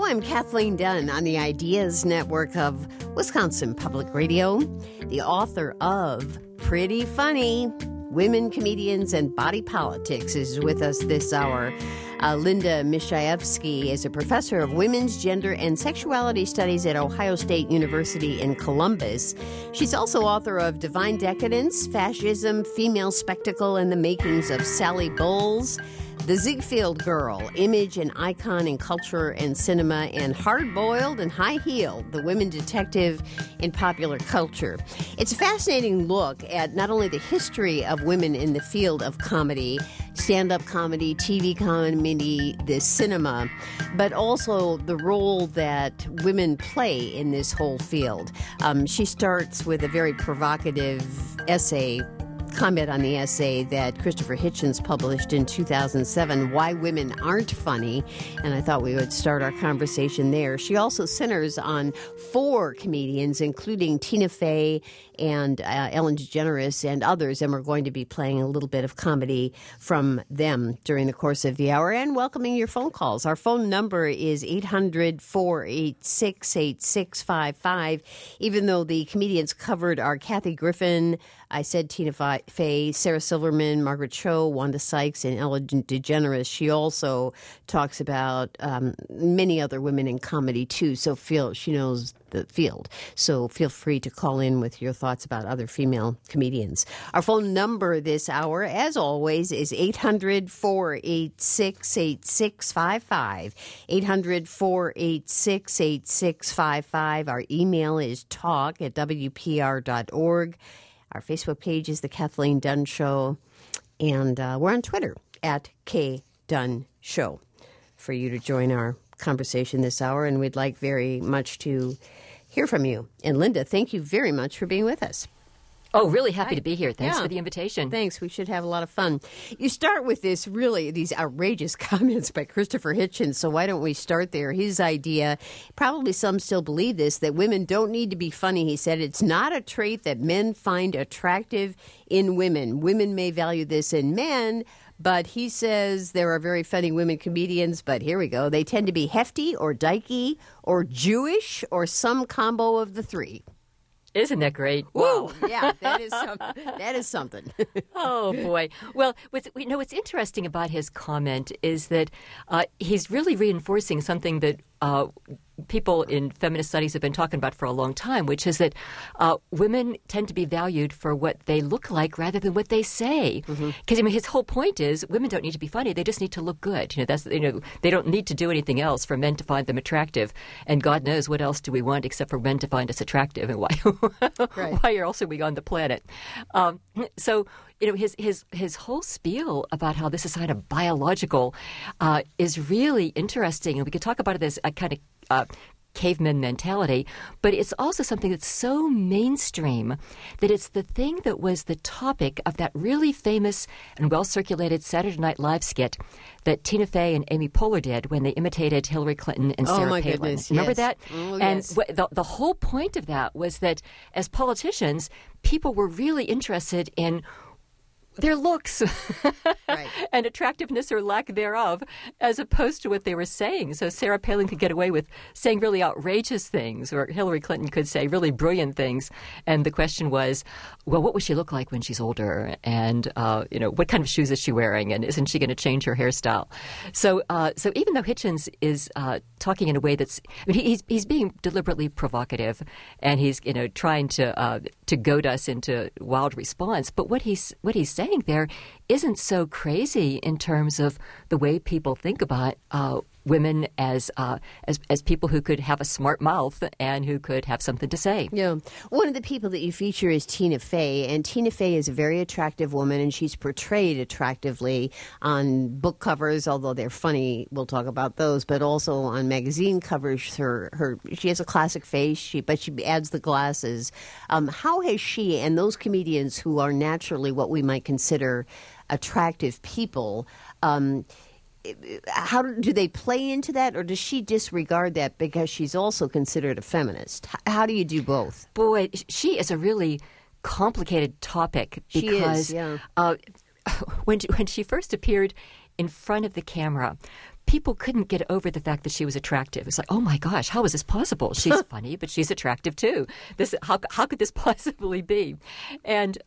I'm Kathleen Dunn on the Ideas Network of Wisconsin Public Radio, the author of Pretty Funny, Women, Comedians, and Body Politics is with us this hour. Linda Mishaevsky is a professor of women's gender and sexuality studies at Ohio State University in Columbus. She's also author of Divine Decadence, Fascism, Female Spectacle, and the Makings of Sally Bowles, The Ziegfeld Girl, Image and Icon in Culture and Cinema, and Hard-Boiled and High-Heeled, the Women Detective in Popular Culture. It's a fascinating look at not only the history of women in the field of comedy, stand-up comedy, TV comedy, the cinema, but also the role that women play in this whole field. She starts with a very provocative comment on the essay that Christopher Hitchens published in 2007, Why Women Aren't Funny, and I thought we would start our conversation there. She also centers on 4 comedians, including Tina Fey and Ellen DeGeneres and others, and we're going to be playing a little bit of comedy from them during the course of the hour and welcoming your phone calls. Our phone number is 800-486-8655. Even though the comedians covered are Kathy Griffin, I said Tina Fey, Sarah Silverman, Margaret Cho, Wanda Sykes, and Ellen DeGeneres. She also talks about many other women in comedy, too, so she knows the field. So feel free to call in with your thoughts about other female comedians. Our phone number this hour, as always, is 800-486-8655. 800-486-8655. Our email is talk@wpr.org. Our Facebook page is The Kathleen Dunn Show, and we're on Twitter @KDunn for you to join our conversation this hour, and we'd like very much to hear from you. And Linda, thank you very much for being with us. Oh, really happy to be here. Thanks for the invitation. Thanks. We should have a lot of fun. You start with these outrageous comments by Christopher Hitchens, so why don't we start there? His idea, probably some still believe this, that women don't need to be funny. He said it's not a trait that men find attractive in women. Women may value this in men, but he says there are very funny women comedians, but here we go. They tend to be hefty or dykey or Jewish or some combo of the 3. Isn't that great? Whoa! Yeah, that is something. Oh, boy. Well, what's interesting about his comment is that he's really reinforcing something that people in feminist studies have been talking about for a long time, which is that women tend to be valued for what they look like rather than what they say. Because his whole point is women don't need to be funny; they just need to look good. They don't need to do anything else for men to find them attractive. And God knows what else do we want except for men to find us attractive, and why else are we on the planet? So his whole spiel about how this is kind of biological is really interesting, and we could talk about it as a kind of caveman mentality, but it's also something that's so mainstream that it's the thing that was the topic of that really famous and well-circulated Saturday Night Live skit that Tina Fey and Amy Poehler did when they imitated Hillary Clinton and Sarah Palin. Goodness, Remember that? Oh, and yes. The whole point of that was that as politicians, people were really interested in their looks and attractiveness or lack thereof, as opposed to what they were saying. So Sarah Palin could get away with saying really outrageous things, or Hillary Clinton could say really brilliant things. And the question was, well, what will she look like when she's older? And, what kind of shoes is she wearing? And isn't she going to change her hairstyle? So even though Hitchens is talking in a way that's, he's being deliberately provocative, and he's, trying to goad us into wild response. But what he's saying there isn't so crazy in terms of the way people think about women as people who could have a smart mouth and who could have something to say. Yeah. One of the people that you feature is Tina Fey, and Tina Fey is a very attractive woman, and she's portrayed attractively on book covers, although they're funny. We'll talk about those, but also on magazine covers. She has a classic face, but she adds the glasses. How has she and those comedians who are naturally what we might consider attractive people, how do they play into that, or does she disregard that because she's also considered a feminist? How do you do both? Boy, she is a really complicated topic because she is, when she first appeared in front of the camera, people couldn't get over the fact that she was attractive. It's like, oh my gosh, how is this possible? She's funny, but she's attractive too. How could this possibly be? And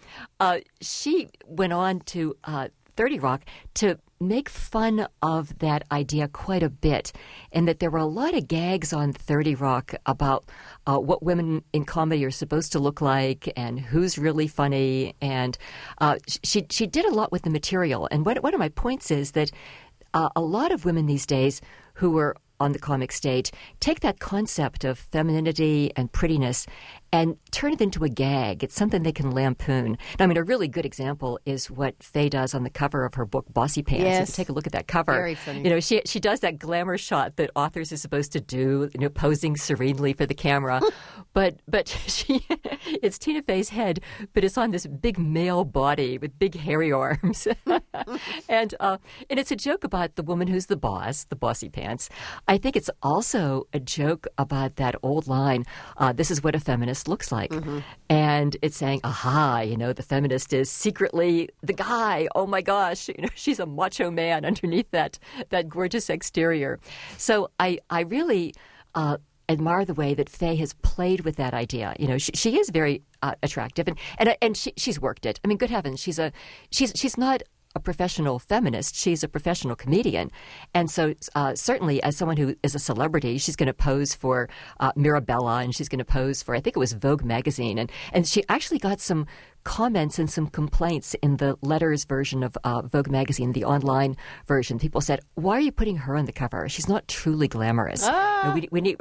she went on to 30 Rock to make fun of that idea quite a bit, and that there were a lot of gags on 30 Rock about what women in comedy are supposed to look like and who's really funny. And she did a lot with the material. And one of my points is that a lot of women these days who are on the comic stage take that concept of femininity and prettiness and turn it into a gag. It's something they can lampoon. Now, I mean, a really good example is what Faye does on the cover of her book, Bossy Pants. Yes. If you take a look at that cover. Very funny. You know, she does that glamour shot that authors are supposed to do, you know, posing serenely for the camera. but it's Tina Fey's head, but it's on this big male body with big hairy arms. And it's a joke about the woman who's the boss, the Bossy Pants. I think it's also a joke about that old line, this is what a feminist looks like. Mm-hmm. And it's saying, aha, you know, the feminist is secretly the guy. Oh my gosh, you know, she's a macho man underneath that gorgeous exterior. So I really admire the way that Faye has played with that idea. You know, she is very attractive, and she's worked it. I mean, good heavens, she's not a professional feminist. She's a professional comedian. And so certainly as someone who is a celebrity, she's going to pose for Mirabella, and she's going to pose for, I think it was Vogue magazine. And she actually got some comments and some complaints in the letters version of Vogue magazine, the online version. People said, why are you putting her on the cover? She's not truly glamorous. No, we need...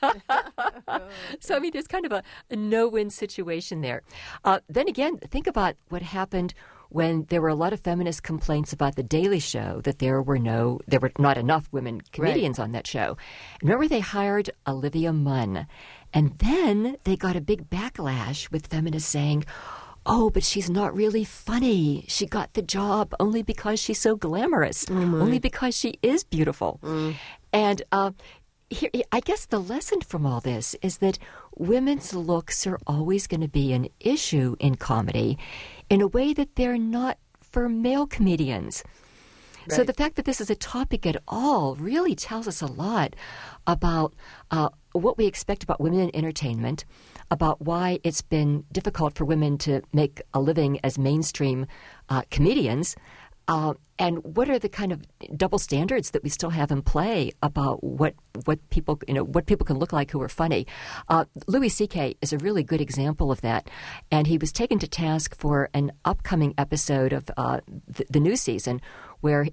So, I mean, there's kind of a no-win situation there. Then again, think about what happened when there were a lot of feminist complaints about The Daily Show, that there were not enough women comedians on that show. Remember, they hired Olivia Munn, and then they got a big backlash with feminists saying, oh, but she's not really funny. She got the job only because she's so glamorous, only because she is beautiful. And here, I guess the lesson from all this is that women's looks are always going to be an issue in comedy in a way that they're not for male comedians. Right. So the fact that this is a topic at all really tells us a lot about what we expect about women in entertainment, about why it's been difficult for women to make a living as mainstream comedians, and what are the kind of double standards that we still have in play about what people can look like who are funny. Louis C.K. is a really good example of that, and he was taken to task for an upcoming episode of the new season, where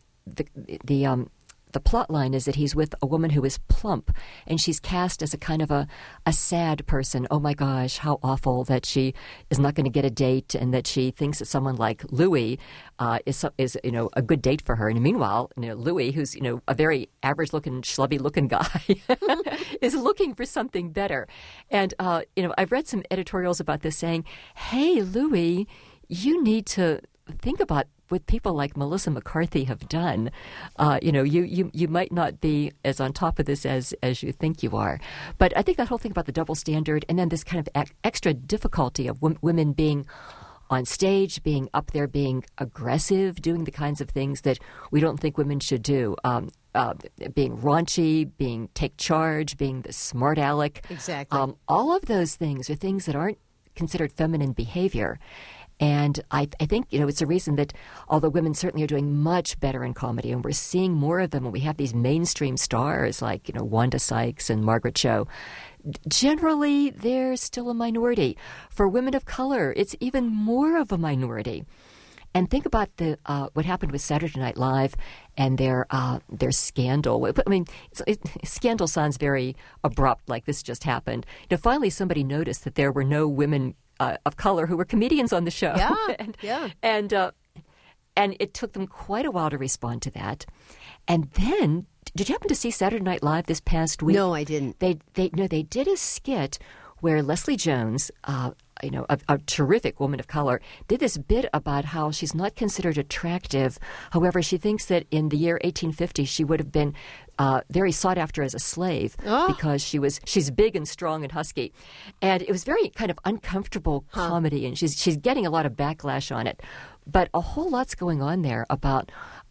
the plot line is that he's with a woman who is plump, and she's cast as a kind of a sad person. Oh my gosh, how awful that she is not going to get a date, and that she thinks that someone like Louis is you know, a good date for her. And meanwhile, you know, Louis, who's, you know, a very average-looking, schlubby-looking guy, is looking for something better. And you know, I've read some editorials about this saying, "Hey, Louis, you need to think about what people like Melissa McCarthy have done. You know, you might not be as on top of this as you think you are." But I think that whole thing about the double standard, and then this kind of extra difficulty of women being on stage, being up there, being aggressive, doing the kinds of things that we don't think women should do. Being raunchy, being take charge, being the smart aleck. Exactly. All of those things are things that aren't considered feminine behavior. And I think, you know, it's a reason that although women certainly are doing much better in comedy, and we're seeing more of them, and we have these mainstream stars like, you know, Wanda Sykes and Margaret Cho, generally they're still a minority. For women of color, it's even more of a minority. And think about what happened with Saturday Night Live and their scandal. I mean, scandal sounds very abrupt, like this just happened. You know, finally somebody noticed that there were no women of color who were comedians on the show. Yeah, and it took them quite a while to respond to that. And then, did you happen to see Saturday Night Live this past week? No, I didn't. They did a skit where Leslie Jones, you know, a terrific woman of color, did this bit about how she's not considered attractive. However, she thinks that in the year 1850 she would have been very sought after as a slave because she's big and strong and husky. And it was very kind of uncomfortable comedy, and she's getting a lot of backlash on it. But a whole lot's going on there about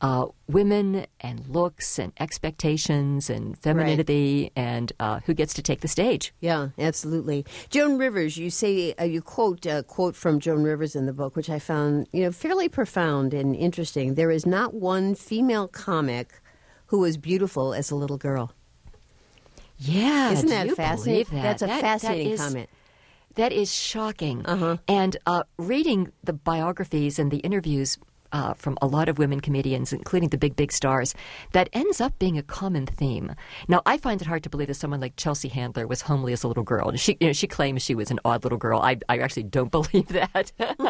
women and looks and expectations and femininity and who gets to take the stage. Yeah, absolutely. Joan Rivers, you say you quote a quote from Joan Rivers in the book, which I found fairly profound and interesting. There is not one female comic who was beautiful as a little girl. Yeah, isn't that fascinating? That? That's a fascinating comment. That is shocking. Uh-huh. And reading the biographies and the interviews from a lot of women comedians, including the big stars, that ends up being a common theme. Now, I find it hard to believe that someone like Chelsea Handler was homely as a little girl. And she claims she was an odd little girl. I actually don't believe that.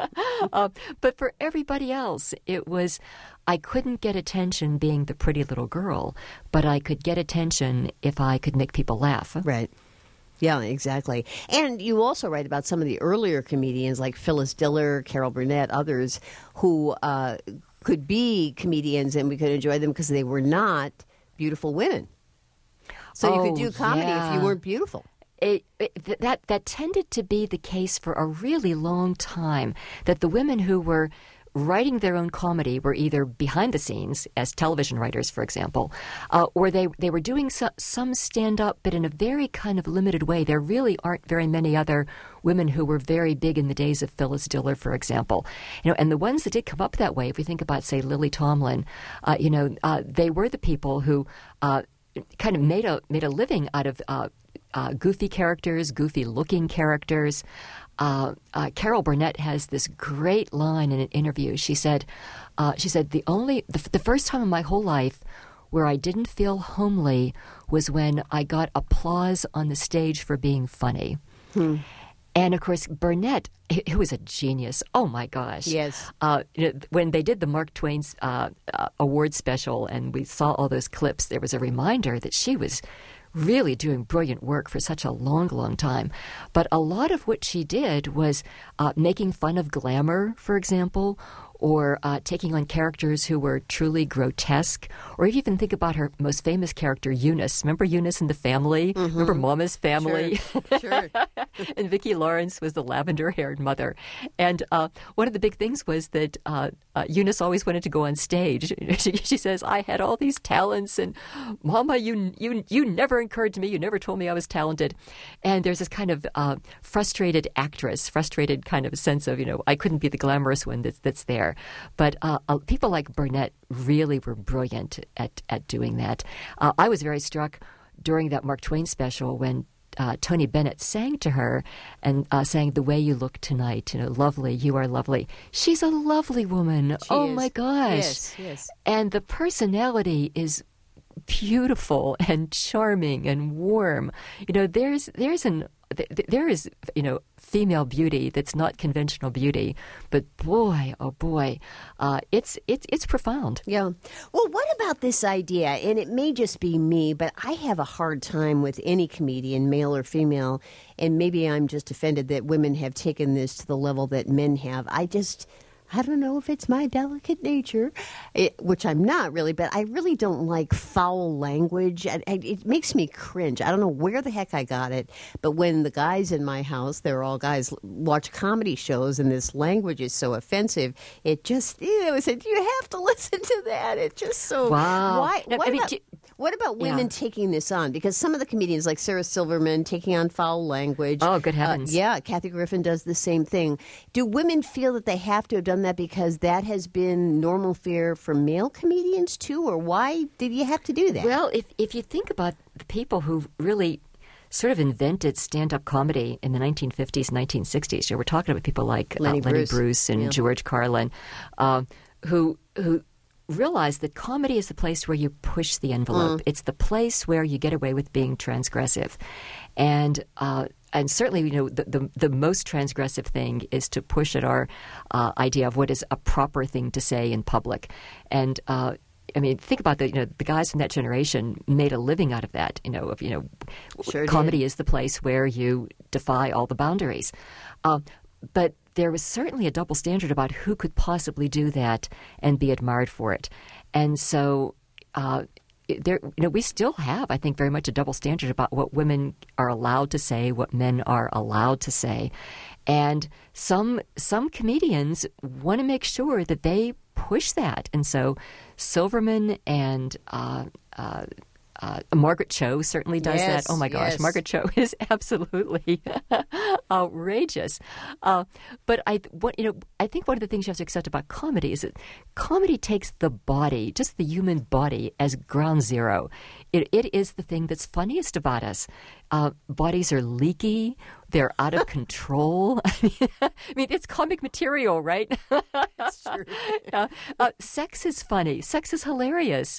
But for everybody else, it was, I couldn't get attention being the pretty little girl, but I could get attention if I could make people laugh. Right. Yeah, exactly. And you also write about some of the earlier comedians like Phyllis Diller, Carol Burnett, others who could be comedians and we could enjoy them because they were not beautiful women. So you could do comedy if you weren't beautiful. That tended to be the case for a really long time, that the women who were writing their own comedy were either behind the scenes as television writers, for example, or they were doing some stand-up, but in a very kind of limited way. There really aren't very many other women who were very big in the days of Phyllis Diller, for example. And the ones that did come up that way, if we think about, say, Lily Tomlin, they were the people who kind of made a living out of goofy characters, goofy-looking characters. Carol Burnett has this great line in an interview. She said, the first time in my whole life where I didn't feel homely was when I got applause on the stage for being funny. And, of course, Burnett, who was a genius. Oh, my gosh. Yes. When they did the Mark Twain's award special and we saw all those clips, there was a reminder that she was really doing brilliant work for such a long, long time. But a lot of what she did was making fun of glamour, for example, or taking on characters who were truly grotesque. Or if you even think about her most famous character, Eunice. Remember Eunice in The Family? Mm-hmm. Remember Mama's Family? Sure. And Vicki Lawrence was the lavender-haired mother. And one of the big things was that Eunice always wanted to go on stage. She says, I had all these talents, and Mama, you never encouraged me. You never told me I was talented. And there's this kind of frustrated actress, frustrated kind of a sense of, I couldn't be the glamorous one that's there. But people like Burnett really were brilliant at doing that. I was very struck during that Mark Twain special when Tony Bennett sang to her and sang "The Way You Look Tonight." Lovely, you are lovely. She's a lovely woman. She is. My gosh! Yes. And the personality is beautiful and charming and warm. There is female beauty that's not conventional beauty, but boy, oh boy, it's profound. Yeah. Well, what about this idea? And it may just be me, but I have a hard time with any comedian, male or female, and maybe I'm just offended that women have taken this to the level that men have. I don't know if it's my delicate nature, which I'm not really, but I really don't like foul language. It makes me cringe. I don't know where the heck I got it, but when the guys in my house, they're all guys, watch comedy shows and this language is so offensive, it just, I said, you have to listen to that. It's just so... Wow. What about women taking this on? Because some of the comedians, like Sarah Silverman, taking on foul language. Oh, good heavens. Kathy Griffin does the same thing. Do women feel that they have to have done that because that has been normal fare for male comedians too? Or why did you have to do that? Well, if you think about the people who really sort of invented stand-up comedy in the 1950s, 1960s, we're talking about people like Lenny Bruce and George Carlin, who realize that comedy is the place where you push the envelope. It's the place where you get away with being transgressive. And certainly, the most transgressive thing is to push at our idea of what is a proper thing to say in public. And think about the guys from that generation made a living out of that. Sure comedy did. is the place where you defy all the boundaries. But there was certainly a double standard about who could possibly do that and be admired for it. And so we still have, I think, very much a double standard about what women are allowed to say, what men are allowed to say. And some comedians want to make sure that they push that. And so Silverman and Margaret Cho certainly does that. Oh my gosh, Margaret Cho is absolutely outrageous. But I think one of the things you have to accept about comedy is that comedy takes the body, just the human body, as ground zero. It is the thing that's funniest about us. Bodies are leaky. They're out of control. I mean, it's comic material, right? That's true. Sex is funny. Sex is hilarious.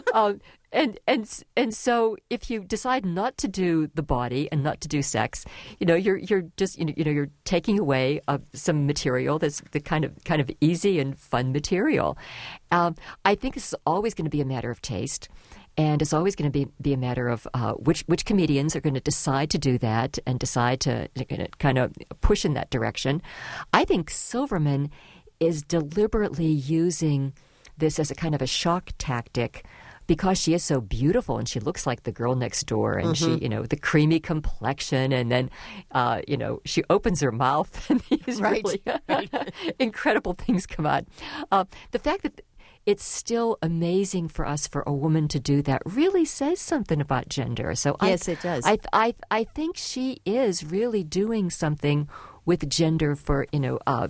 And so if you decide not to do the body and not to do sex, you're just you're taking away some material that's the kind of easy and fun material. I think it's always going to be a matter of taste. And it's always going to be a matter of which comedians are going to decide to do that and decide to kind of push in that direction. I think Silverman is deliberately using this as a kind of a shock tactic because she is so beautiful and she looks like the girl next door and she, the creamy complexion and then, she opens her mouth and these really incredible things come out. The fact that it's still amazing for us for a woman to do that really says something about gender. So yes, it does. I think she is really doing something with gender for, in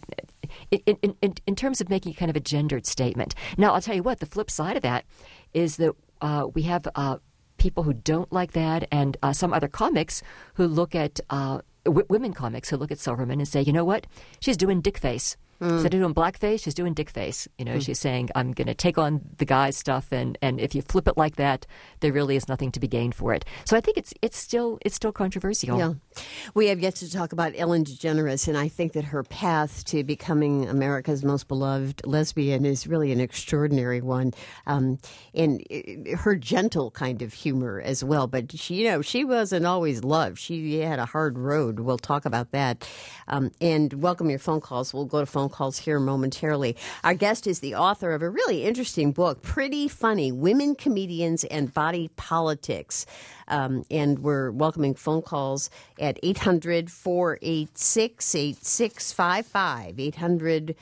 terms of making kind of a gendered statement. Now, I'll tell you what, the flip side of that is that we have people who don't like that and some other comics who look at, women comics who look at Silverman and say, you know what, she's doing dick face. Instead of doing blackface, she's doing dick face. She's saying, I'm going to take on the guy's stuff, and if you flip it like that, there really is nothing to be gained for it. So I think it's still controversial. Yeah. We have yet to talk about Ellen DeGeneres, and I think that her path to becoming America's most beloved lesbian is really an extraordinary one, and her gentle kind of humor as well. But she wasn't always loved. She had a hard road. We'll talk about that, and welcome your phone calls. We'll go to phone calls here momentarily. Our guest is the author of a really interesting book, Pretty Funny: Women, Comedians, and Body Politics. And we're welcoming phone calls at 800-486-8655.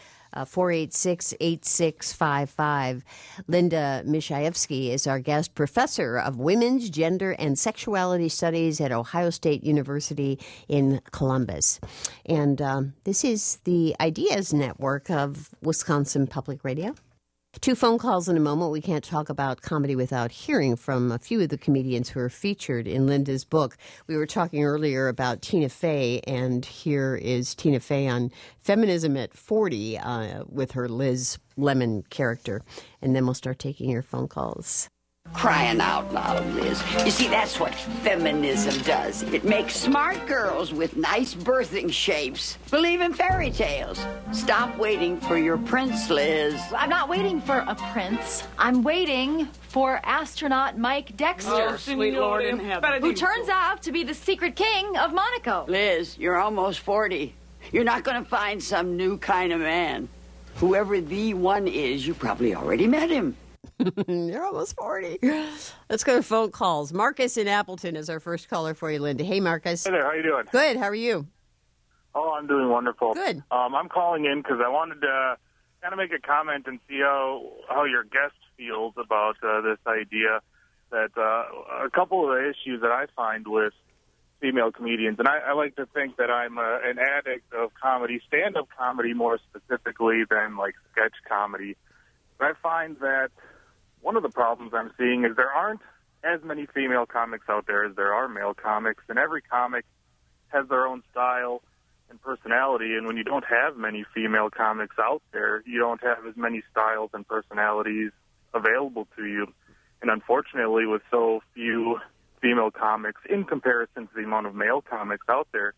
800-486-8655. Linda Mishaevsky is our guest, professor of women's gender and sexuality studies at Ohio State University in Columbus. And this is the Ideas Network of Wisconsin Public Radio. 2 phone calls in a moment. We can't talk about comedy without hearing from a few of the comedians who are featured in Linda's book. We were talking earlier about Tina Fey, and here is Tina Fey on Feminism at 40 with her Liz Lemon character. And then we'll start taking your phone calls. Crying out loud, Liz. You see, that's what feminism does. It makes smart girls with nice birthing shapes believe in fairy tales. Stop waiting for your prince, Liz. I'm not waiting for a prince. I'm waiting for astronaut Mike Dexter. Oh, sweet Lord in heaven. Who turns out to be the secret king of Monaco. Liz, you're almost 40. You're not going to find some new kind of man. Whoever the one is, you probably already met him. You're almost 40. Let's go to phone calls. Marcus in Appleton is our first caller for you, Linda. Hey, Marcus. Hey there. How you doing? Good. How are you? Oh, I'm doing wonderful. Good. I'm calling in because I wanted to kind of make a comment and see how your guest feels about this idea that a couple of the issues that I find with female comedians, and I like to think that I'm an addict of comedy, stand-up comedy more specifically than like sketch comedy. But I find that one of the problems I'm seeing is there aren't as many female comics out there as there are male comics, and every comic has their own style and personality, and when you don't have many female comics out there, you don't have as many styles and personalities available to you. And unfortunately, with so few female comics in comparison to the amount of male comics out there,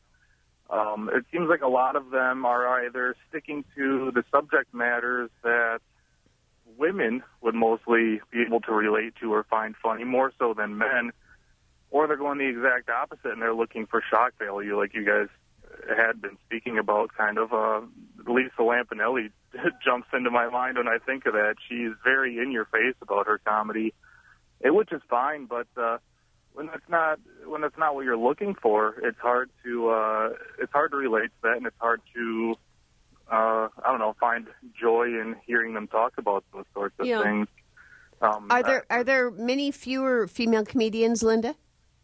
it seems like a lot of them are either sticking to the subject matters that women would mostly be able to relate to or find funny more so than men, or they're going the exact opposite and they're looking for shock value, like you guys had been speaking about. Kind of Lisa Lampanelli jumps into my mind when I think of that. She's very in your face about her comedy, which is fine, but when that's not what you're looking for, it's hard to relate to that, and it's hard to find joy in hearing them talk about those sorts of things. Are there many fewer female comedians, Linda?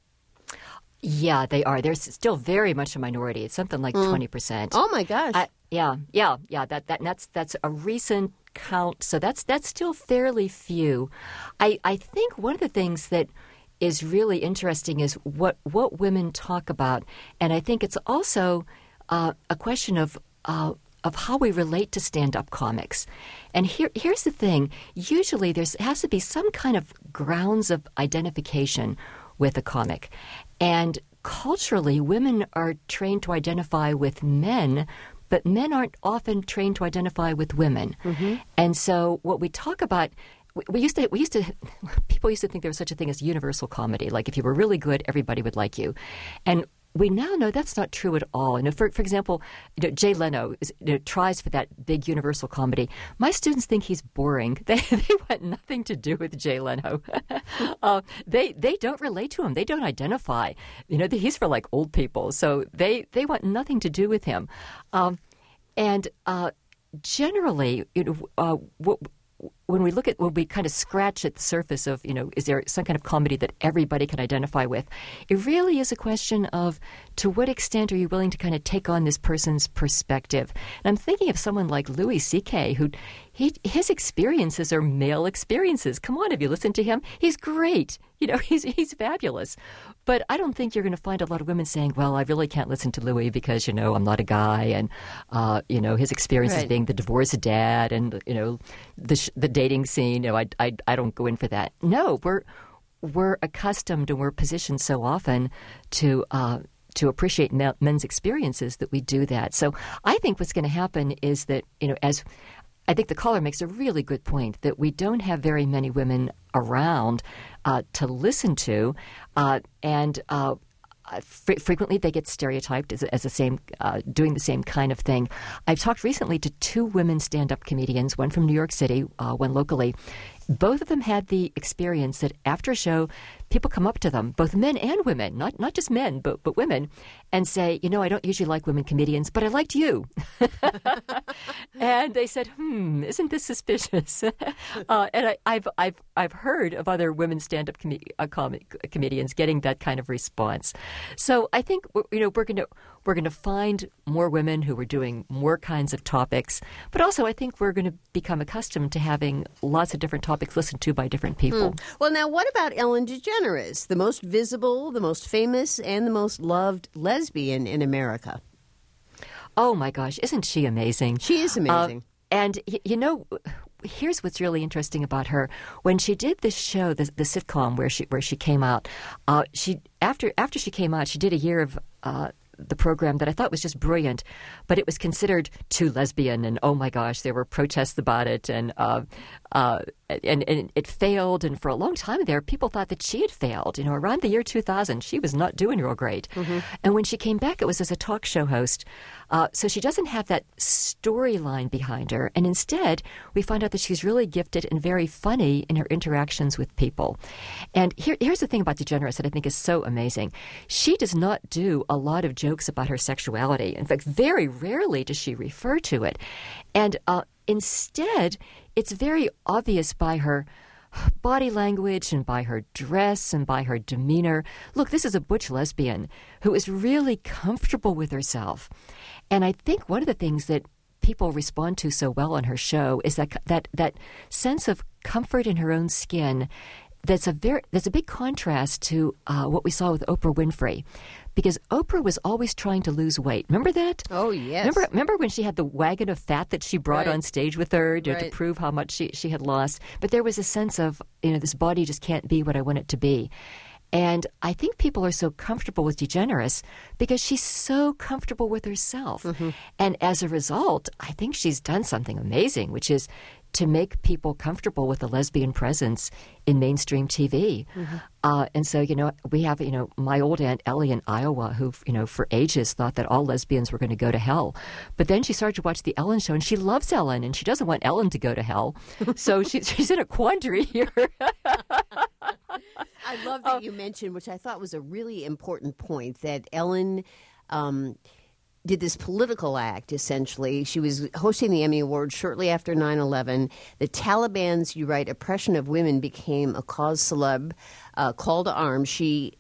Yeah, they are. They're still very much a minority. It's something like 20%. Oh my gosh! Yeah. That's a recent count. So that's still fairly few. I think one of the things that is really interesting is what women talk about, and I think it's also a question of how we relate to stand-up comics. And here's the thing. Usually there has to be some kind of grounds of identification with a comic. And culturally, women are trained to identify with men, but men aren't often trained to identify with women. Mm-hmm. And so what we talk about, people used to think there was such a thing as universal comedy. Like if you were really good, everybody would like you. And we now know that's not true at all. And for example, Jay Leno tries for that big universal comedy. My students think he's boring. They want nothing to do with Jay Leno. They don't relate to him. They don't identify. He's for like old people. So they want nothing to do with him. And generally, when we kind of scratch at the surface of, is there some kind of comedy that everybody can identify with? It really is a question of to what extent are you willing to kind of take on this person's perspective? And I'm thinking of someone like Louis C.K., who his experiences are male experiences. Come on, have you listened to him? He's great. He's fabulous. But I don't think you're going to find a lot of women saying, well, I really can't listen to Louis because, I'm not a guy. And, his experiences being the divorced dad and, the dating scene. I don't go in for that. No, we're accustomed and we're positioned so often to appreciate men's experiences that we do that. So I think what's going to happen is that, as I think the caller makes a really good point, that we don't have very many women around to listen to, and frequently they get stereotyped as the same, doing the same kind of thing. I've talked recently to two women stand-up comedians, one from New York City, one locally. Both of them had the experience that after a show, people come up to them, both men and women, not just men, but women, and say, I don't usually like women comedians, but I liked you. And they said, isn't this suspicious? And I've heard of other women stand-up comedians getting that kind of response. So I think we're going to find more women who are doing more kinds of topics, but also I think we're going to become accustomed to having lots of different topics listened to by different people. Well, now what about Ellen DeGeneres, the most visible, the most famous, and the most loved lesbian in America? Oh my gosh, isn't she amazing? She is amazing. And here's what's really interesting about her. When she did this show, the sitcom where she came out, after she came out, she did a year of the program that I thought was just brilliant, but it was considered too lesbian, and oh my gosh, there were protests about it, and it failed. And for a long time there, people thought that she had failed. Around the year 2000, she was not doing real great. Mm-hmm. And when she came back, it was as a talk show host. So she doesn't have that storyline behind her. And instead, we find out that she's really gifted and very funny in her interactions with people. And here's the thing about DeGeneres that I think is so amazing. She does not do a lot of jokes about her sexuality. In fact, very rarely does she refer to it. And instead, it's very obvious by her body language and by her dress and by her demeanor. Look, this is a butch lesbian who is really comfortable with herself. And I think one of the things that people respond to so well on her show is that sense of comfort in her own skin. That's a big contrast to what we saw with Oprah Winfrey, because Oprah was always trying to lose weight. Remember that? Oh yes. Remember when she had the wagon of fat that she brought on stage with her to prove how much she had lost? But there was a sense of this body just can't be what I want it to be. And I think people are so comfortable with DeGeneres because she's so comfortable with herself. Mm-hmm. And as a result, I think she's done something amazing, which is to make people comfortable with the lesbian presence in mainstream TV. Mm-hmm. And so, we have, my old Aunt Ellie in Iowa who, for ages thought that all lesbians were going to go to hell. But then she started to watch The Ellen Show, and she loves Ellen, and she doesn't want Ellen to go to hell. So she's in a quandary here. I love that you mentioned, which I thought was a really important point, that Ellen did this political act, essentially. She was hosting the Emmy Awards shortly after 9/11. The Taliban's, you write, oppression of women became a cause célèbre, call to arms. She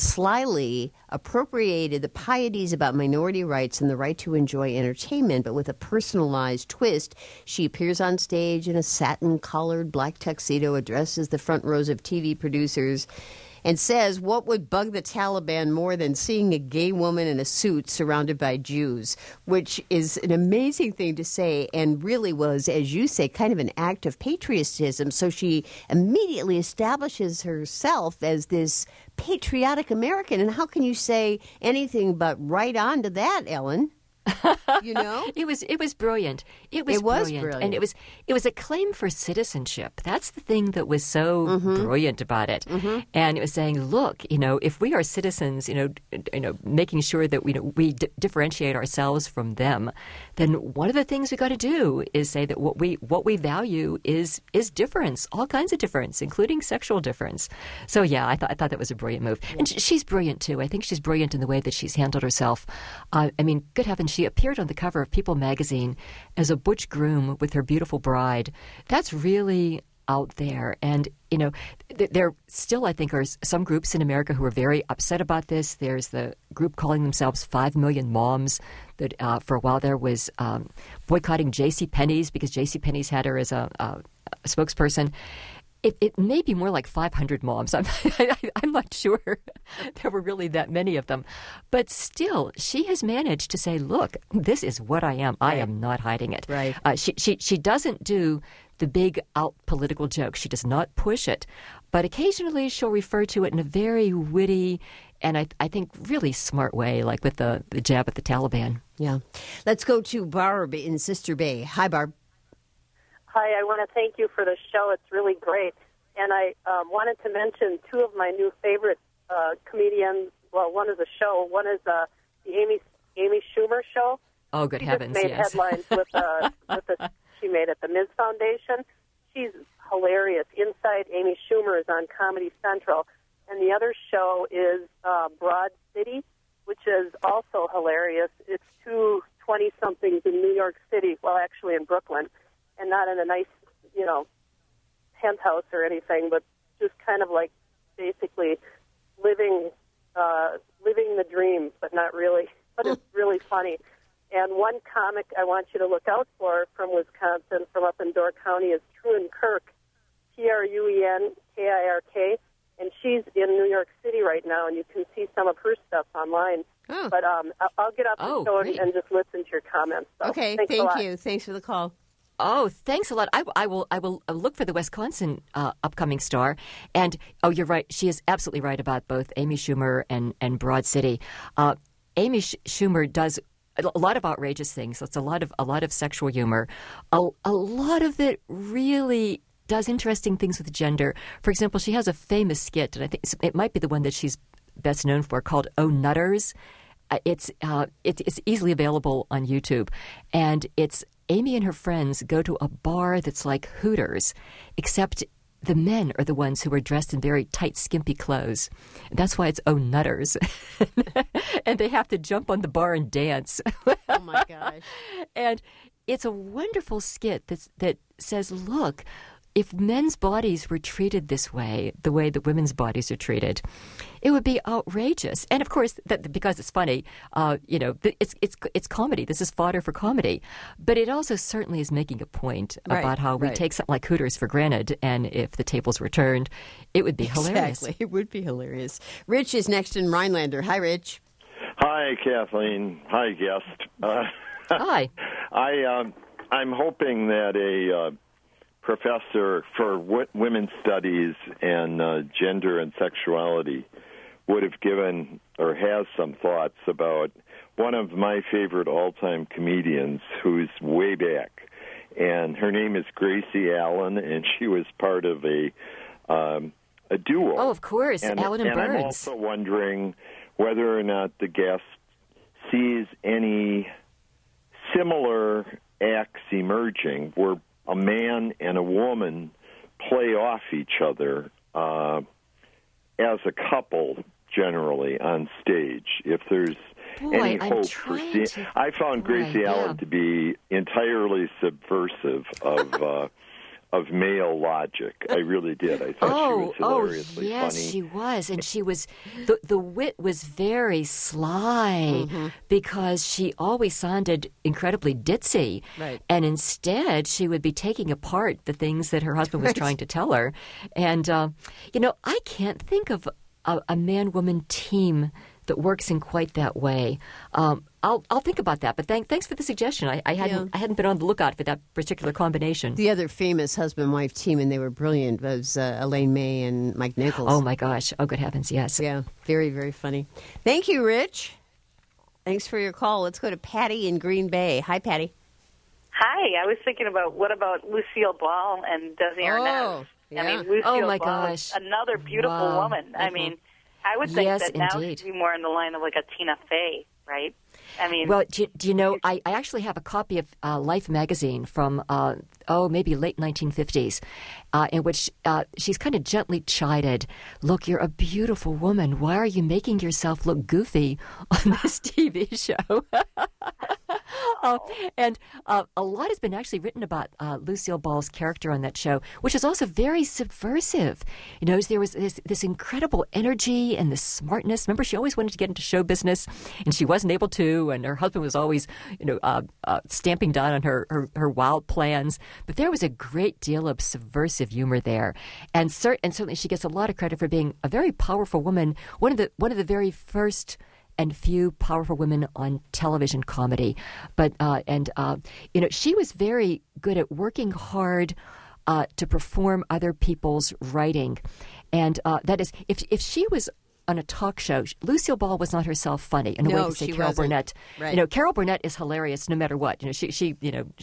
slyly appropriated the pieties about minority rights and the right to enjoy entertainment, but with a personalized twist. She appears on stage in a satin-collared black tuxedo, addresses the front rows of TV producers, and says, what would bug the Taliban more than seeing a gay woman in a suit surrounded by Jews, which is an amazing thing to say and really was, as you say, kind of an act of patriotism. So she immediately establishes herself as this patriotic American. And how can you say anything but right on to that, Ellen? You know, it was brilliant. It was brilliant, and it was a claim for citizenship. That's the thing that was so brilliant about it. And it was saying, look, if we are citizens, making sure that we differentiate ourselves from them, then one of the things we got to do is say that what we value is difference, all kinds of difference, including sexual difference. So yeah, I thought that was a brilliant move, and she's brilliant too. I think she's brilliant in the way that she's handled herself. I mean, good heavens. She appeared on the cover of People magazine as a butch groom with her beautiful bride. That's really out there. And, there still, I think, are some groups in America who are very upset about this. There's the group calling themselves 5 Million Moms that for a while there was boycotting JCPenney's because JCPenney's had her as a spokesperson. It may be more like 500 moms. I'm not sure there were really that many of them. But still, she has managed to say, look, this is what I am. I am not hiding it. Right. She doesn't do the big out political joke. She does not push it. But occasionally she'll refer to it in a very witty and I think really smart way, like with the jab at the Taliban. Yeah. Let's go to Barb in Sister Bay. Hi, Barb. Hi, I want to thank you for the show. It's really great. And I wanted to mention two of my new favorite comedians. Well, one is a show. One is the Amy Schumer show. Oh, good heavens, made yes. headlines with she made at the Ms. Foundation. She's hilarious. Inside Amy Schumer is on Comedy Central. And the other show is Broad City, which is also hilarious. It's two 20-somethings in New York City, well, actually in Brooklyn, and not in a nice, penthouse or anything, but just kind of like basically living the dream, but not really. But it's really funny. And one comic I want you to look out for from Wisconsin, from up in Door County, is Truan Kirk, TruenKirk, and she's in New York City right now, and you can see some of her stuff online. Oh. But I'll get up the show and just listen to your comments. So okay, thank you. Thanks for the call. Oh, thanks a lot. I will look for the Wisconsin upcoming star. And, you're right. She is absolutely right about both Amy Schumer and Broad City. Amy Schumer does a lot of outrageous things. It's a lot of sexual humor. A lot of it really does interesting things with gender. For example, she has a famous skit, and I think it might be the one that she's best known for, called Oh Nutters. It's easily available on YouTube, and it's Amy and her friends go to a bar that's like Hooters, except the men are the ones who are dressed in very tight, skimpy clothes. That's why it's Oh Nutters. And they have to jump on the bar and dance. Oh, my gosh. And it's a wonderful skit that says, look, if men's bodies were treated this way, the way that women's bodies are treated, it would be outrageous. And of course, because it's funny, it's comedy. This is fodder for comedy. But it also certainly is making a point about how we take something like Hooters for granted, and if the tables were turned, it would be hilarious. Exactly, it would be hilarious. Rich is next in Rhinelander. Hi, Rich. Hi, Kathleen. Hi, guest. Hi. I'm hoping that a professor for women's studies and gender and sexuality would have given or has some thoughts about one of my favorite all-time comedians who's way back. And her name is Gracie Allen, and she was part of a duo. Oh, of course, Allen and Burns. I'm also wondering whether or not the guest sees any similar acts emerging where a man and a woman play off each other as a couple generally on stage. If there's Boy, any I'm hope for trying to... I found Gracie Right, Allen yeah. to be entirely subversive of male logic. I really did. I thought she was hilariously yes, funny. she was, and she was. The wit was very sly because she always sounded incredibly ditzy, Right. and instead she would be taking apart the things that her husband was trying to tell her. And I can't think of a man-woman team that works in quite that way. I'll think about that. But thanks for the suggestion. I hadn't been on the lookout for that particular combination. The other famous husband-wife team, and they were brilliant, was Elaine May and Mike Nichols. Oh my gosh! Oh, good heavens! Yes. Yeah, very, very funny. Thank you, Rich. Thanks for your call. Let's go to Patty in Green Bay. Hi, Patty. Hi, I was thinking about what about Lucille Ball and Desi Arnaz? yeah. I mean, Lucille Oh, my Ball gosh. is another beautiful Wow. woman. I mean, I would think Yes, that now indeed. she'd be more in the line of like a Tina Fey, right? I mean, Well, do you know, I actually have a copy of Life magazine from, maybe late 1950s, in which she's kind of gently chided, look, you're a beautiful woman. Why are you making yourself look goofy on this TV show? And a lot has been actually written about Lucille Ball's character on that show, which is also very subversive. You know, there was this incredible energy and this smartness. Remember, she always wanted to get into show business, and she wasn't able to, and her husband was always, stamping down on her wild plans. But there was a great deal of subversive humor there, and certainly she gets a lot of credit for being a very powerful woman. One of the very first and few powerful women on television comedy. But she was very good at working hard to perform other people's writing, and that is, if she was on a talk show, Lucille Ball was not herself funny in a way to say she Carol wasn't. Burnett. Right. Carol Burnett is hilarious no matter what. She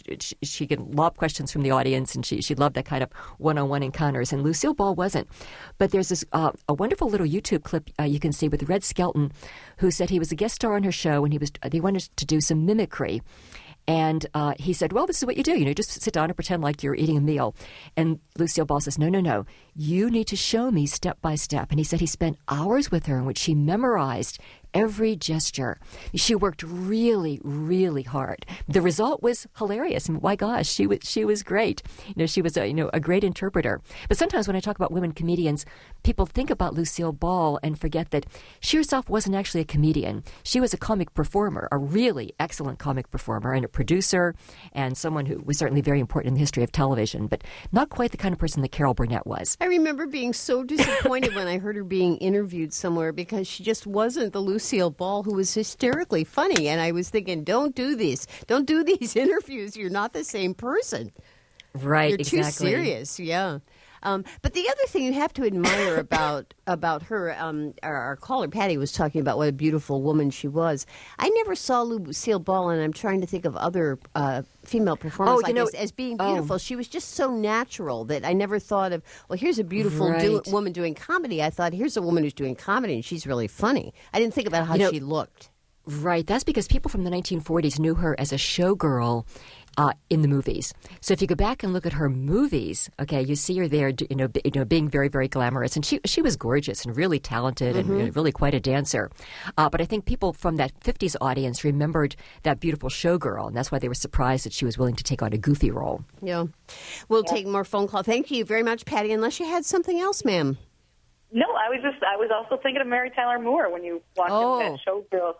can lob questions from the audience, and she loved that kind of one-on-one encounters. And Lucille Ball wasn't. But there's this a wonderful little YouTube clip you can see with Red Skelton, who said he was a guest star on her show, and they wanted to do some mimicry. And he said, well, this is what you do. Just sit down and pretend like you're eating a meal. And Lucille Ball says, no. You need to show me step by step. And he said he spent hours with her in which she memorized every gesture. She worked really, really hard. The result was hilarious. And my gosh, she was great. She was a great interpreter. But sometimes when I talk about women comedians, people think about Lucille Ball and forget that she herself wasn't actually a comedian. She was a comic performer, a really excellent comic performer, and a producer, and someone who was certainly very important in the history of television, but not quite the kind of person that Carol Burnett was. I remember being so disappointed when I heard her being interviewed somewhere because she just wasn't the Lucille Ball who was hysterically funny. And I was thinking, don't do this. Don't do these interviews. You're not the same person. Right, You're exactly. too serious, yeah. But the other thing you have to admire about her, our caller Patty was talking about what a beautiful woman she was. I never saw Lucille Ball, and I'm trying to think of other female performers this as being beautiful. She was just so natural that I never thought of, well, here's a beautiful woman doing comedy. I thought, here's a woman who's doing comedy, and she's really funny. I didn't think about how she looked. Right. That's because people from the 1940s knew her as a showgirl in the movies. So if you go back and look at her movies, okay, you see her there, being very, very glamorous, and she was gorgeous and really talented and really quite a dancer. But I think people from that 50s audience remembered that beautiful showgirl, and that's why they were surprised that she was willing to take on a goofy role. Yeah. We'll take more phone calls. Thank you very much, Patty, unless you had something else, ma'am. no, I was also thinking of Mary Tyler Moore when you watched that showgirl,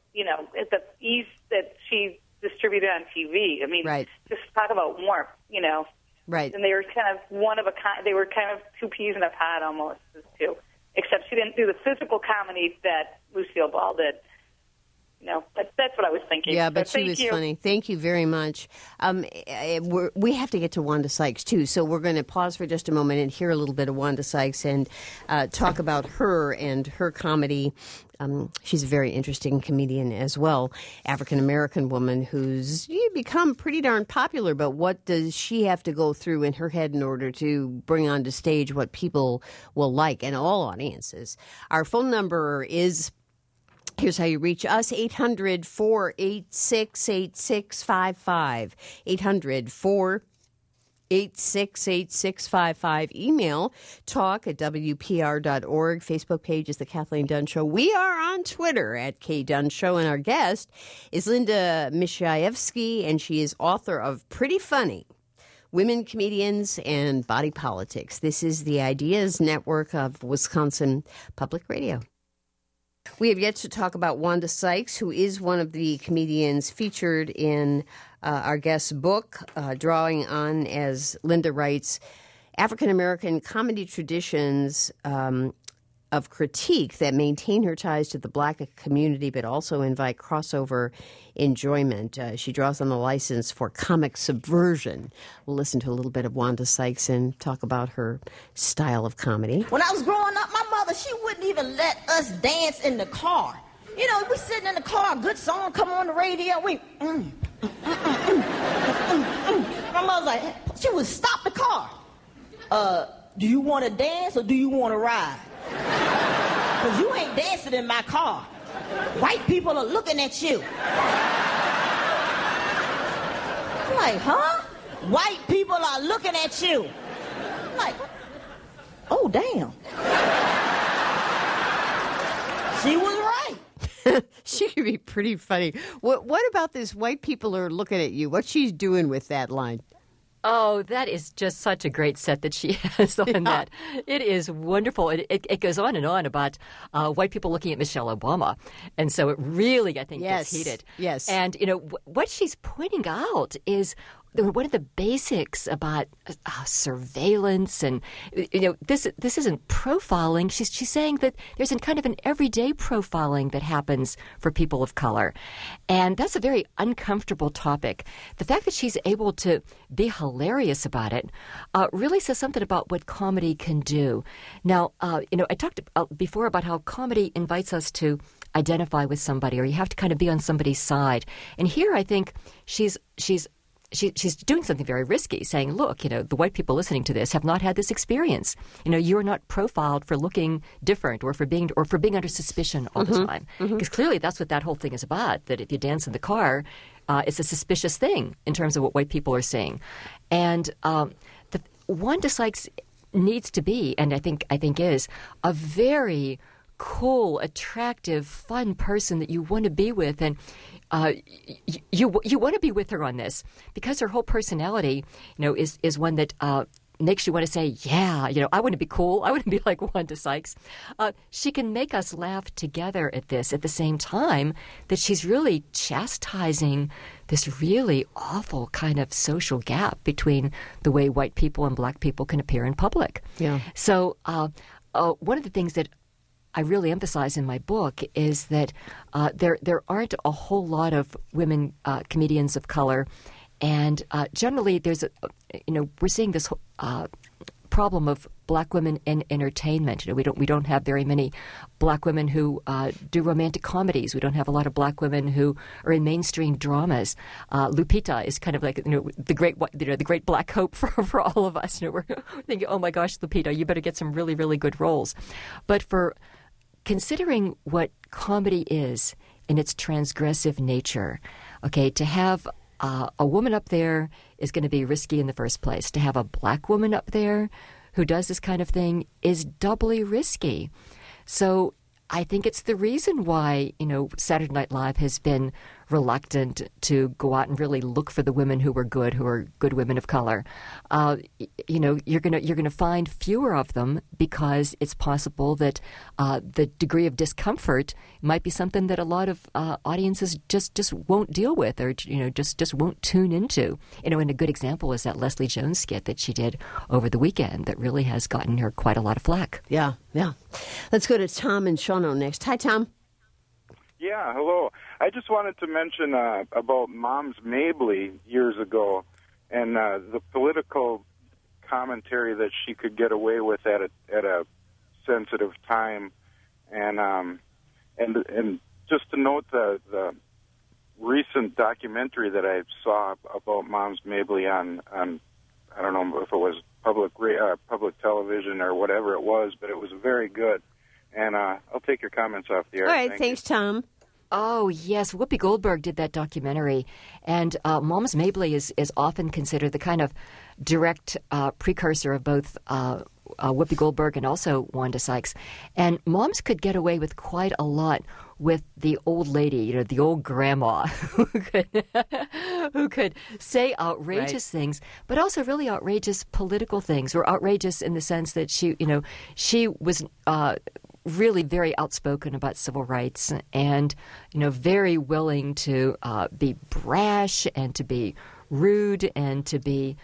at the ease that she distributed on TV. I mean, just talk about warmth, Right. And they were kind of one of a kind. They were kind of two peas in a pod almost, those two. Except she didn't do the physical comedy that Lucille Ball did. That's what I was thinking. Yeah, but she was funny. Thank you very much. We have to get to Wanda Sykes, too, so we're going to pause for just a moment and hear a little bit of Wanda Sykes and talk about her and her comedy. She's a very interesting comedian as well, African-American woman who's become pretty darn popular, but what does she have to go through in her head in order to bring onto stage what people will like, and all audiences? Our phone number is... Here's how you reach us, 800-486-8655, 800-486-8655. 888-8655. Email talk@wpr.org. Facebook page is The Kathleen Dunn Show. We are on Twitter @KDunn Show, and our guest is Linda Mishaevsky, and she is author of Pretty Funny: Women, Comedians, and Body Politics. This is the Ideas Network of Wisconsin Public Radio. We have yet to talk about Wanda Sykes, who is one of the comedians featured in our guest's book, drawing on, as Linda writes, African-American comedy traditions of critique that maintain her ties to the Black community but also invite crossover enjoyment. She draws on the license for comic subversion. We'll listen to a little bit of Wanda Sykes and talk about her style of comedy. When I was growing up, my mother, she wouldn't even let us dance in the car. You know, we sitting in the car, a good song come on the radio, My mother's like, she would stop the car. Do you want to dance or do you want to ride? Because you ain't dancing in my car. White people are looking at you. I'm like, huh? White people are looking at you. I'm like, oh, damn. She was right. She could be pretty funny. What about this white people are looking at you? What's she doing with that line? Oh, that is just such a great set that she has on that. It is wonderful. It goes on and on about white people looking at Michelle Obama. And so it really, I think, gets heated. Yes. And, you know, what she's pointing out is one of the basics about surveillance, and you know, this isn't profiling. She's saying that there's kind of an everyday profiling that happens for people of color, and that's a very uncomfortable topic. The fact that she's able to be hilarious about it really says something about what comedy can do. Now, you know, I talked before about how comedy invites us to identify with somebody, or you have to kind of be on somebody's side, and here I think she's doing something very risky, saying, look, you know, the white people listening to this have not had this experience. You know, you're not profiled for looking different or for being under suspicion all the time. Because clearly that's what that whole thing is about, that if you dance in the car, it's a suspicious thing in terms of what white people are saying. And Wanda Sykes needs to be, and I think is, a very cool, attractive, fun person that you want to be with. And you want to be with her on this because her whole personality, you know, is one that makes you want to say, yeah, you know, I want to be cool. I want to be like Wanda Sykes. She can make us laugh together at this at the same time that she's really chastising this really awful kind of social gap between the way white people and black people can appear in public. Yeah. So one of the things that I really emphasize in my book is that there aren't a whole lot of women comedians of color, and generally there's we're seeing this problem of black women in entertainment. You know, we don't have very many black women who do romantic comedies. We don't have a lot of black women who are in mainstream dramas. Lupita is kind of like the great black hope for all of us. You know, we're thinking, oh my gosh, Lupita, you better get some really, really good roles. But for considering what comedy is in its transgressive nature, okay, to have a woman up there is going to be risky in the first place. To have a black woman up there who does this kind of thing is doubly risky. So I think it's the reason why, you know, Saturday Night Live has been reluctant to go out and really look for the women who are good women of color. You know, you're gonna find fewer of them because it's possible that the degree of discomfort might be something that a lot of audiences just won't deal with, or just won't tune into. You know, and a good example is that Leslie Jones skit that she did over the weekend that really has gotten her quite a lot of flack. Yeah. Let's go to Tom and Shawano next. Hi, Tom. Yeah, hello. I just wanted to mention about Moms Mabley years ago and the political commentary that she could get away with at a sensitive time, and just to note the recent documentary that I saw about Moms Mabley on I don't know if it was public television or whatever it was, but it was very good. And I'll take your comments off the air. All right, thanks, Tom. Oh, yes. Whoopi Goldberg did that documentary. And Moms Mabley is often considered the kind of direct precursor of both Whoopi Goldberg and also Wanda Sykes. And moms could get away with quite a lot with the old lady, the old grandma who could say outrageous things, but also really outrageous political things, or outrageous in the sense that she was really very outspoken about civil rights, and very willing to be brash and to be rude and to be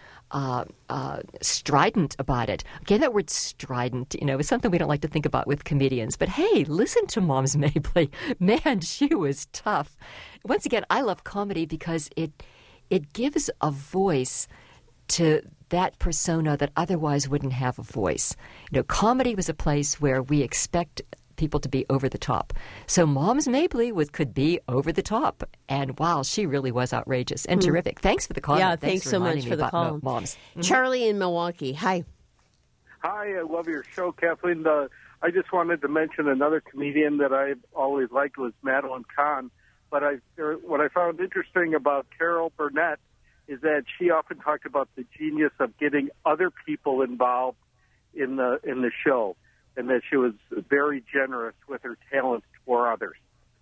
strident about it. Again, that word strident, is something we don't like to think about with comedians. But hey, listen to Moms Mabley. Man, she was tough. Once again, I love comedy because it gives a voice to that persona that otherwise wouldn't have a voice. Comedy was a place where we expect people to be over the top. So Moms Mabley could be over the top. And wow, she really was outrageous and terrific. Thanks for the call. Yeah, thanks so much for the call. Moms. Charlie in Milwaukee. Hi. Hi, I love your show, Kathleen. I just wanted to mention another comedian that I've always liked was Madeline Kahn. But what I found interesting about Carol Burnett is that she often talked about the genius of getting other people involved in the show, and that she was very generous with her talent for others.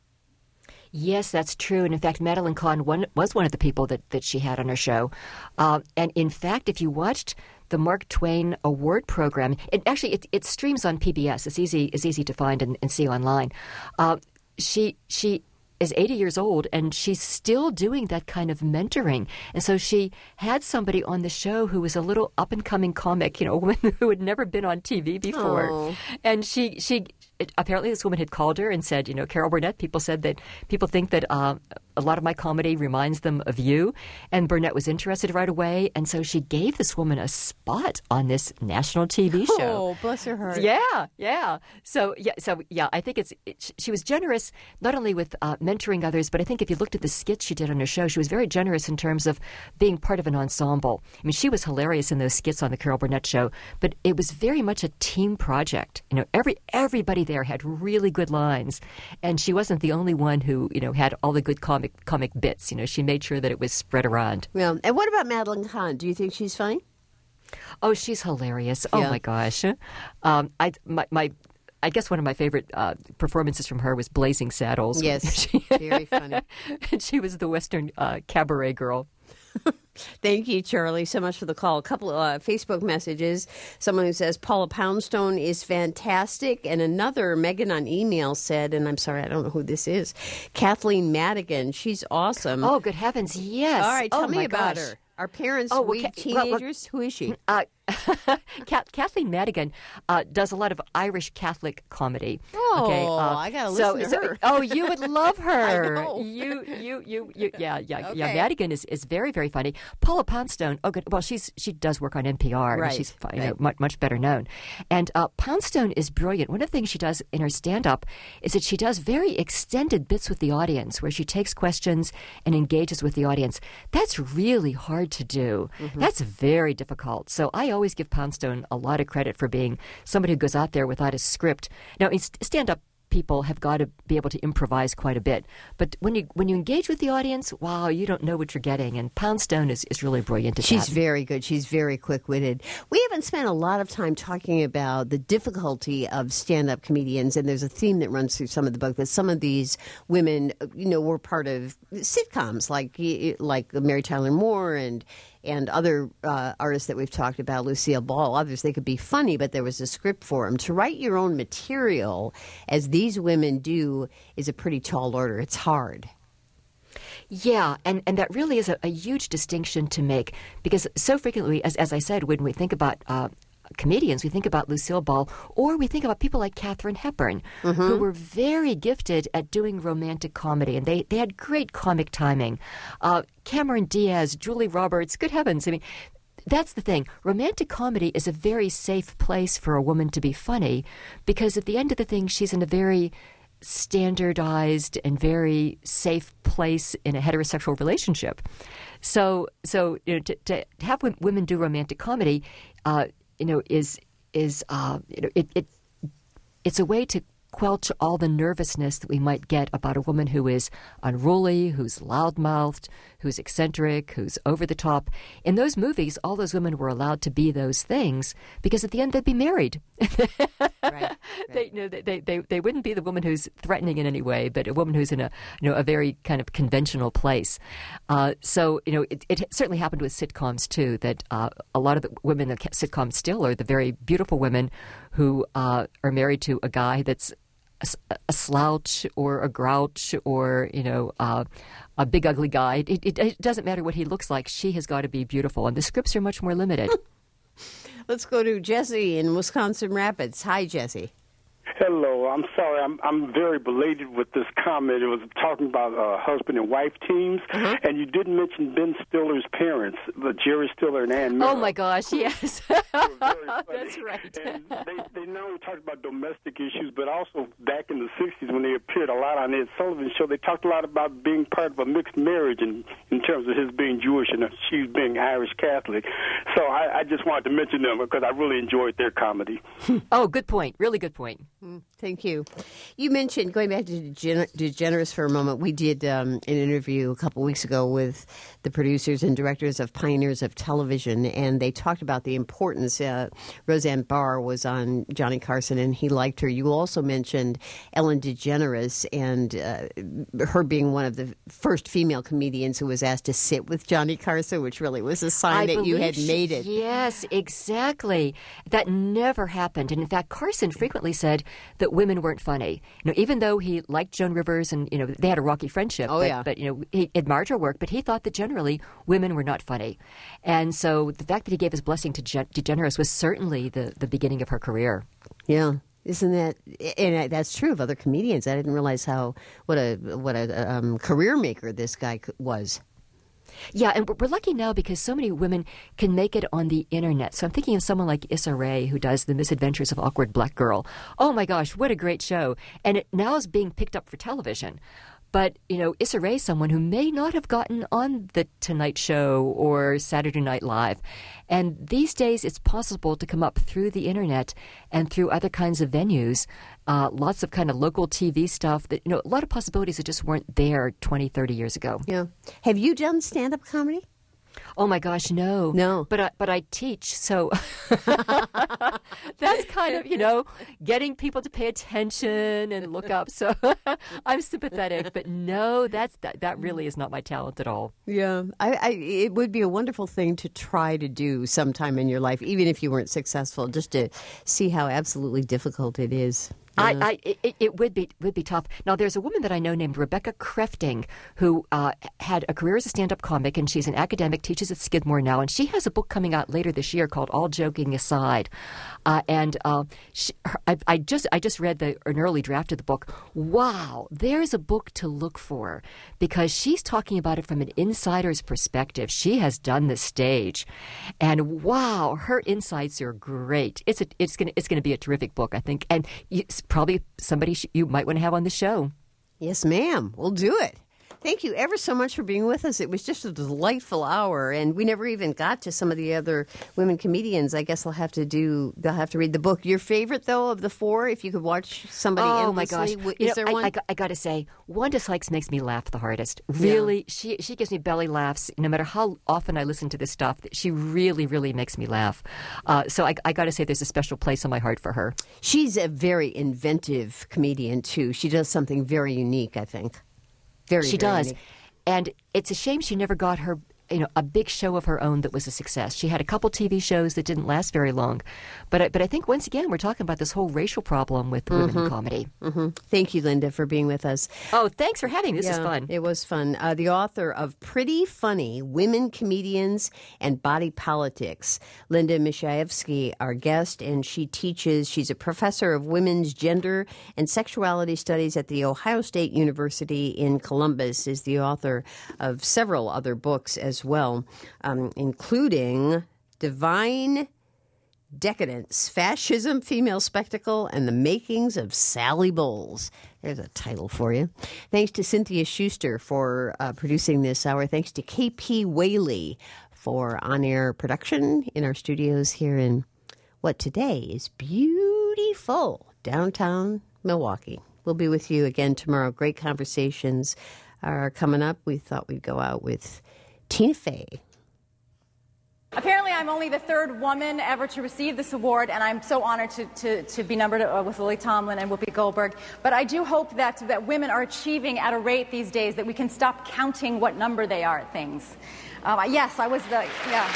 Yes, that's true. And in fact, Madeline Kahn was one of the people that she had on her show. And in fact, if you watched the Mark Twain Award program, it streams on PBS. It's easy to find and see online. She is 80 years old, and she's still doing that kind of mentoring. And so she had somebody on the show who was a little up-and-coming comic, a woman who had never been on TV before. Oh. And apparently this woman had called her and said, Carol Burnett, people think that a lot of my comedy reminds them of you. And Burnett was interested right away. And so she gave this woman a spot on this national TV show. Oh, bless her heart. Yeah. So I think she was generous not only with mentoring others, but I think if you looked at the skits she did on her show, she was very generous in terms of being part of an ensemble. I mean, she was hilarious in those skits on the Carol Burnett show, but it was very much a team project. Everybody there had really good lines, and she wasn't the only one who had all the good comic bits. She made sure that it was spread around. Well, and what about Madeline Kahn? Do you think she's funny? Oh, she's hilarious. Yeah. Oh my gosh. I guess one of my favorite performances from her was Blazing Saddles. Yes, very funny. And she was the Western cabaret girl. Thank you, Charlie, so much for the call. A couple of Facebook messages. Someone who says Paula Poundstone is fantastic. And another, Megan on email said, and I'm sorry, I don't know who this is, Kathleen Madigan. She's awesome. Oh, good heavens, yes. All right, tell me about her. Our parents, teenagers, who is she? Kathleen Madigan does a lot of Irish Catholic comedy. Oh, okay, I gotta listen to her. Oh, you would love her. I know. Yeah. Madigan is very, very funny. Paula Poundstone. Oh, good. Well, she does work on NPR, right, and she's much better known. And Poundstone is brilliant. One of the things she does in her stand-up is that she does very extended bits with the audience, where she takes questions and engages with the audience. That's really hard to do. Mm-hmm. That's very difficult. So I always give Poundstone a lot of credit for being somebody who goes out there without a script. Now, stand-up people have got to be able to improvise quite a bit. But when you engage with the audience, wow, you don't know what you're getting. And Poundstone is really brilliant at that. She's very good. She's very quick-witted. We haven't spent a lot of time talking about the difficulty of stand-up comedians, and there's a theme that runs through some of the book, that some of these women, were part of sitcoms like Mary Tyler Moore and other artists that we've talked about, Lucille Ball, others. They could be funny, but there was a script for them. To write your own material, as these women do, is a pretty tall order. It's hard. Yeah, and that really is a huge distinction to make, because so frequently, as I said, when we think about comedians, we think about Lucille Ball, or we think about people like Katharine Hepburn, who were very gifted at doing romantic comedy, and they had great comic timing. Cameron Diaz, Julie Roberts, good heavens, I mean, that's the thing. Romantic comedy is a very safe place for a woman to be funny, because at the end of the thing, she's in a very standardized and very safe place in a heterosexual relationship. So to have women do romantic comedy, it's a way to quelch all the nervousness that we might get about a woman who is unruly, who's loudmouthed, who's eccentric, who's over the top. In those movies, all those women were allowed to be those things because at the end they'd be married. Right. They wouldn't be the woman who's threatening in any way, but a woman who's in a very kind of conventional place. So it certainly happened with sitcoms too. That a lot of the women in sitcoms still are the very beautiful women who are married to a guy that's a slouch or a grouch or a big ugly guy. It doesn't matter what he looks like. She has got to be beautiful, and the scripts are much more limited. Let's go to Jesse in Wisconsin Rapids. Hi, Jesse. Hello. I'm sorry. I'm very belated with this comment. It was talking about husband and wife teams, and you didn't mention Ben Stiller's parents, Jerry Stiller and Ann Miller. Oh, my gosh, yes. That's right. And they not only talked about domestic issues, but also back in the 60s when they appeared a lot on Ed Sullivan Show, they talked a lot about being part of a mixed marriage in terms of his being Jewish and she being Irish Catholic. So I just wanted to mention them because I really enjoyed their comedy. Oh, good point. Really good point. Thank you. You mentioned, going back to DeGeneres for a moment, we did an interview a couple weeks ago with the producers and directors of Pioneers of Television, and they talked about the importance. Roseanne Barr was on Johnny Carson, and he liked her. You also mentioned Ellen DeGeneres and her being one of the first female comedians who was asked to sit with Johnny Carson, which really was a sign that you had made it. Yes, exactly. That never happened. And in fact, Carson frequently said that women weren't funny. Even though he liked Joan Rivers and, they had a rocky friendship. But he admired her work, but he thought that generally women were not funny. And so the fact that he gave his blessing to DeGeneres was certainly the beginning of her career. Yeah. Isn't that, and that's true of other comedians. I didn't realize what a career maker this guy was. Yeah, and we're lucky now because so many women can make it on the internet. So I'm thinking of someone like Issa Rae, who does The Misadventures of Awkward Black Girl. Oh my gosh, what a great show. And it now is being picked up for television. But, Issa Rae is someone who may not have gotten on The Tonight Show or Saturday Night Live. And these days it's possible to come up through the internet and through other kinds of venues, lots of kind of local TV stuff, that a lot of possibilities that just weren't there 20, 30 years ago. Yeah. Have you done stand-up comedy? Oh my gosh, no. But I teach, so that's kind of getting people to pay attention and look up. So I'm sympathetic, but no, that really is not my talent at all. Yeah, it would be a wonderful thing to try to do sometime in your life, even if you weren't successful, just to see how absolutely difficult it is. It would be tough. Now, there's a woman that I know named Rebecca Crefting who had a career as a stand-up comic, and she's an academic, teaches at Skidmore now, and she has a book coming out later this year called All Joking Aside. I just read an early draft of the book. Wow, there's a book to look for because she's talking about it from an insider's perspective. She has done the stage, and wow, her insights are great. It's going to be a terrific book, I think, and probably somebody you might want to have on the show. Yes, ma'am. We'll do it. Thank you ever so much for being with us. It was just a delightful hour, and we never even got to some of the other women comedians. I guess they'll have to read the book. Your favorite, though, of the four, if you could watch somebody endlessly? Oh, my gosh. Is there one? I got to say, Wanda Sykes makes me laugh the hardest. Really, yeah. She gives me belly laughs. No matter how often I listen to this stuff, she really, really makes me laugh. So I got to say there's a special place in my heart for her. She's a very inventive comedian, too. She does something very unique, I think. She does. Unique. And it's a shame she never got her, a big show of her own that was a success. She had a couple TV shows that didn't last very long. But I think, once again, we're talking about this whole racial problem with women in comedy. Mm-hmm. Thank you, Linda, for being with us. Oh, thanks for having me. This is fun. It was fun. The author of Pretty Funny, Women Comedians and Body Politics. Linda Mishaevsky, our guest, and she's a professor of women's gender and sexuality studies at The Ohio State University in Columbus, is the author of several other books as well, including Divine Decadence, Fascism, Female Spectacle, and the Makings of Sally Bowles. There's a title for you. Thanks to Cynthia Schuster for producing this hour. Thanks to KP Whaley for on-air production in our studios here in what today is beautiful downtown Milwaukee. We'll be with you again tomorrow. Great conversations are coming up. We thought we'd go out with Tina Fey. Apparently, I'm only the third woman ever to receive this award, and I'm so honored to be numbered with Lily Tomlin and Whoopi Goldberg. But I do hope that women are achieving at a rate these days that we can stop counting what number they are at things. Yes, I was the, yeah.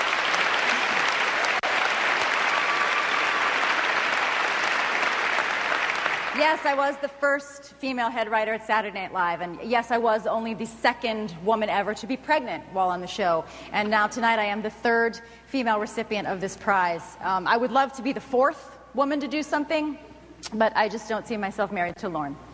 Yes, I was the first female head writer at Saturday Night Live, and yes, I was only the second woman ever to be pregnant while on the show. And now tonight I am the third female recipient of this prize. I would love to be the fourth woman to do something, but I just don't see myself married to Lorne.